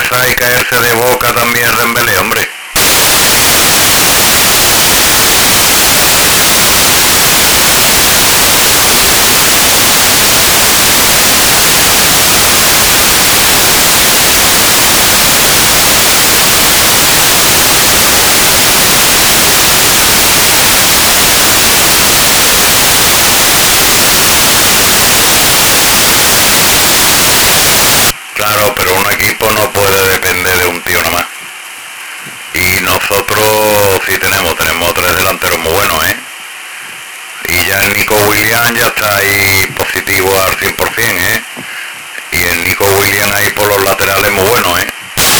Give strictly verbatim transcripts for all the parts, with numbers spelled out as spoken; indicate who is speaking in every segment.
Speaker 1: cabeza y caerse de boca también Dembélé, hombre. Claro, pero un equipo no puede depender de un tío nomás. Y nosotros sí tenemos, tenemos tres delanteros muy buenos, ¿eh? Y ya el Nico Williams ya está ahí positivo al cien por ciento, ¿eh? Y el Nico Williams ahí por los laterales muy bueno, ¿eh?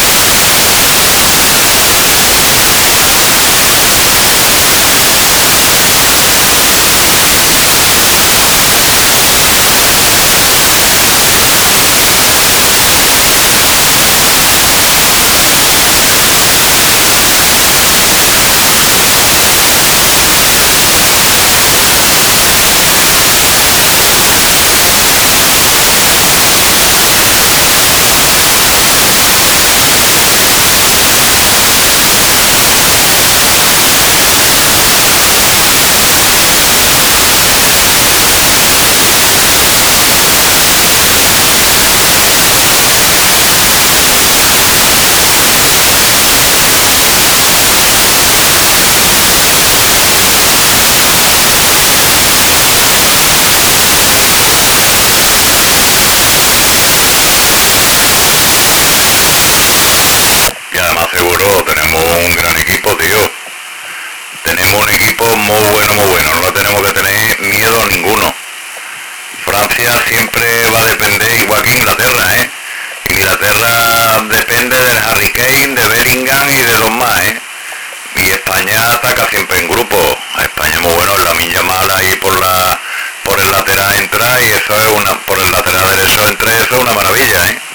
Speaker 1: Y además seguro tenemos un gran equipo, tío. Tenemos un equipo muy bueno, muy bueno. No tenemos que tener miedo ninguno. Francia siempre va a depender, igual que Inglaterra, ¿eh? Inglaterra depende del Harry Kane, de Bellingham y de los más, ¿eh? Y España ataca siempre en grupo. España muy bueno, en Lamine Yamal ahí por la por el lateral entra y eso es una, por el lateral derecho entra, eso es una maravilla, ¿eh?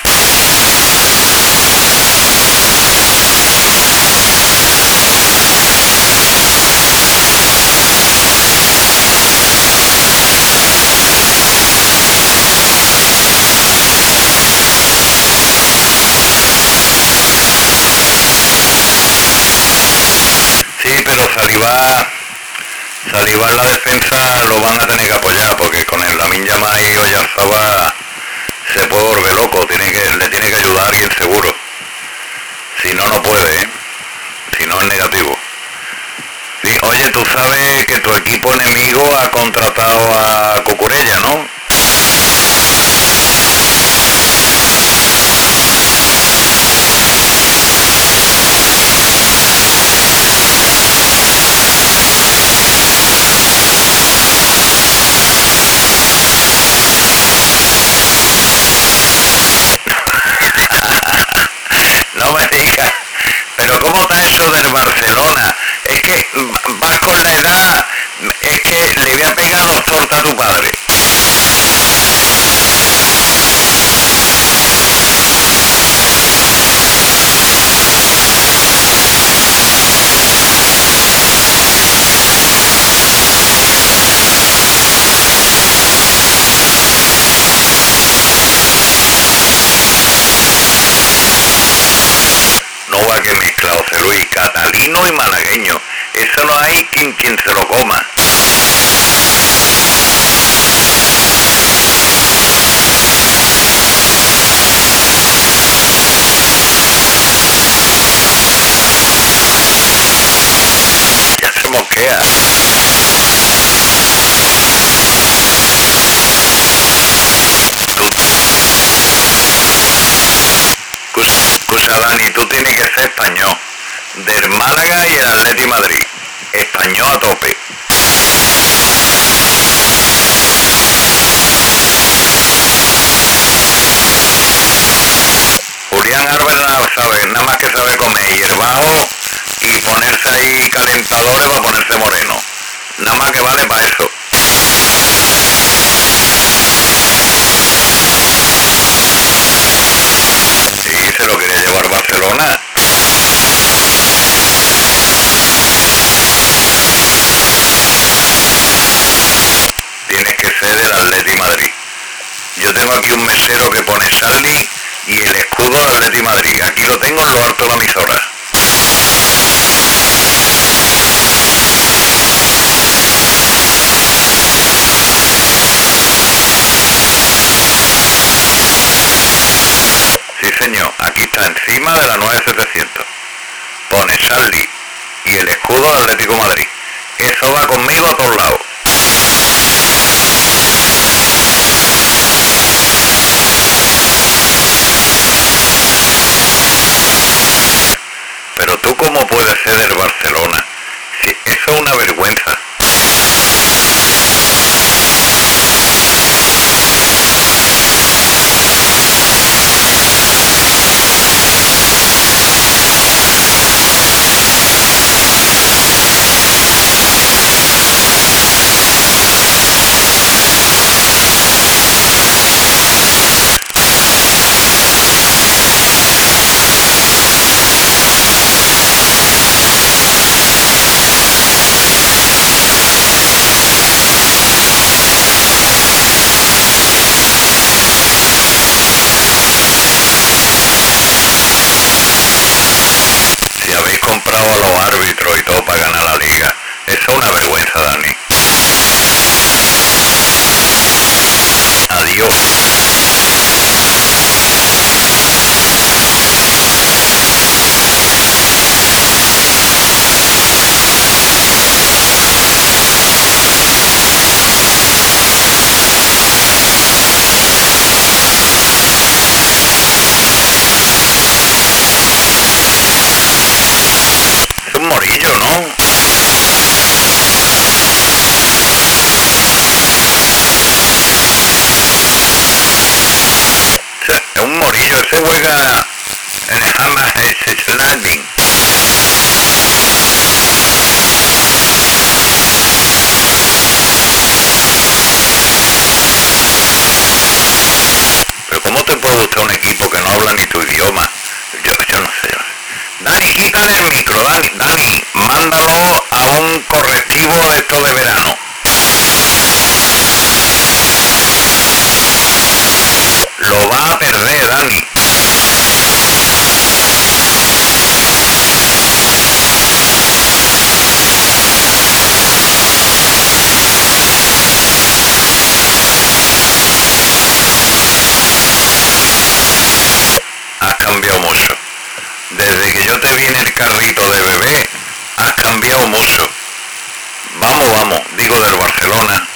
Speaker 1: Sí, pero Saliba, Saliba en la defensa lo van a tener que apoyar, porque con el Lamine Yamal y Oyarzabal se puede volver loco, tiene que, le tiene que ayudar y el seguro. Si no, no puede, ¿eh? Si no es negativo. Sí, oye, tú sabes que tu equipo enemigo ha contratado a Cucurella, ¿no? No me digas. Pero ¿cómo está eso del Barcelona? Es que vas con la edad, es que le voy a pegar dos tortas a tu padre. No va que mezcla, José Luis, catalino y malagueño. Eso no hay quien, quien se lo coma. Ya se moquea. Escucha, Dani, tú tienes que ser español. Del Málaga y el Atleti Madrid. Español a tope. Julián Álvarez sabe, nada más que sabe comer hierbajo y ponerse ahí calentadores para ponerse moreno. Nada más que vale para eso. Sí, se lo quiere llevar Barcelona. Tienes que ser del Atleti Madrid. Yo tengo aquí un mesero que pone Charlie y el escudo Atleti Madrid. Madrid. Aquí lo tengo en lo alto de la emisora. Sí, señor, aquí está encima de la nueve setecientos. Pone Saldi y el escudo de Atlético de Madrid. Eso va conmigo a todos lados. Pero tú, ¿cómo puedes ser del Barcelona? Si eso es una vergüenza. Si habéis comprado a los árbitros y todo para ganar la liga, eso es una vergüenza, Dani. Adiós. Es un morillo, ¿no? Es un morillo, ese juega en el Hammerhead Landing. Pero ¿cómo te puede gustar un equipo que no habla ni tu idioma? Yo, yo no sé. Dani, quítale el micro, Dani, Dani, mándalo a un correctivo de esto de verano. Lo va a perder, Dani. Has cambiado mucho. Desde que yo te vi en el carrito de bebé, has cambiado mucho. Vamos, vamos, digo del Barcelona.